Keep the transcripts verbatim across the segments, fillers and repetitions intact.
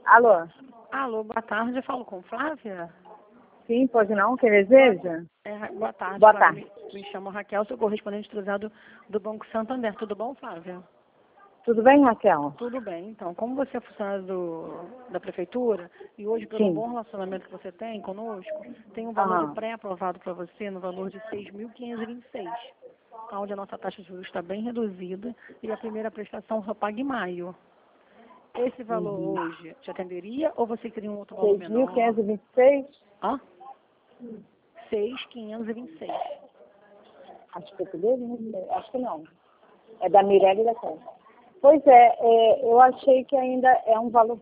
Alô? Alô, boa tarde, eu falo com Flávia? Sim, pode não? Quem deseja? É, boa tarde, Boa Flávia. tarde. Me, me chamo Raquel, sou correspondente cruzado do Banco Santander. Tudo bom, Flávia? Tudo bem, Raquel? Tudo bem. Então, como você é funcionário do, da prefeitura e hoje, pelo Sim. bom relacionamento que você tem conosco, tem um valor de Aham. pré-aprovado para você no valor de seis mil quinhentos e vinte e seis, onde a nossa taxa de juros está bem reduzida e a primeira prestação só paga em maio. Esse valor Uhum. hoje te atenderia ou você queria um outro valor seis mil menor? quinhentos e vinte e seis? Hã? seis mil quinhentos e vinte e seis. Acho que é dele, né? Acho que não. É da Mirelle e da Célia. Pois é, é, eu achei que ainda é um valor...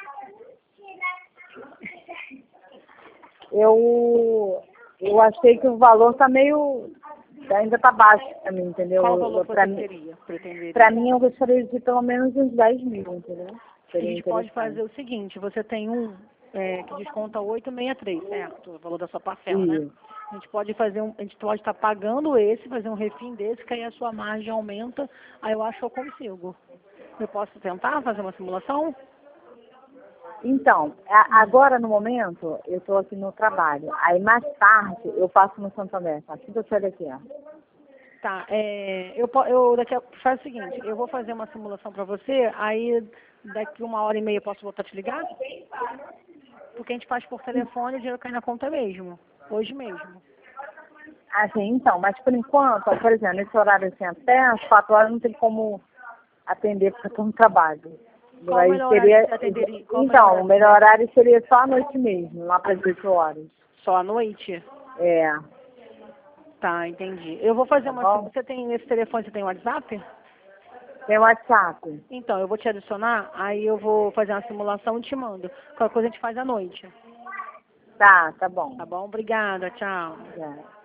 Eu, eu achei que o valor está meio... ainda está baixo para mim, entendeu? Qual valor Para você mim, queria, pretenderia? pra mim, eu gostaria de pelo menos uns dez mil, entendeu? A Seria gente pode interessante. fazer o seguinte, você tem um é, que desconta oito vírgula sessenta e três, certo? O valor da sua parcela, né? Isso. A gente pode fazer um, a gente pode estar pagando esse, fazer um refim desse, que aí a sua margem aumenta, aí eu acho que eu consigo. Eu posso tentar fazer uma simulação? Então, a- agora no momento, eu estou aqui no trabalho. Aí mais tarde eu passo no Santander. Assim que eu sair daqui, ó. Tá, é, eu, po- eu daqui a, faz o seguinte, eu vou fazer uma simulação para você, aí daqui uma hora e meia eu posso voltar a te ligar? Porque a gente faz por telefone e o dinheiro cai na conta mesmo, hoje mesmo. Assim, então, mas por enquanto, ó, por exemplo, nesse horário assim, até às quatro horas não tem como atender porque eu estou no trabalho. Qual o Aí melhor horário que seria, você atenderia? Qual o melhor então, o horário que melhor você... horário seria só à noite mesmo, lá para as oito horas. Só à noite? É, Tá, entendi. Eu vou fazer tá uma... sim- bom? Você tem nesse telefone, você tem WhatsApp? Tem WhatsApp. Então, eu vou te adicionar, aí eu vou fazer uma simulação e te mando. Qualquer coisa a gente faz à noite. Tá, tá bom. Tá bom? Obrigada, tchau. Já.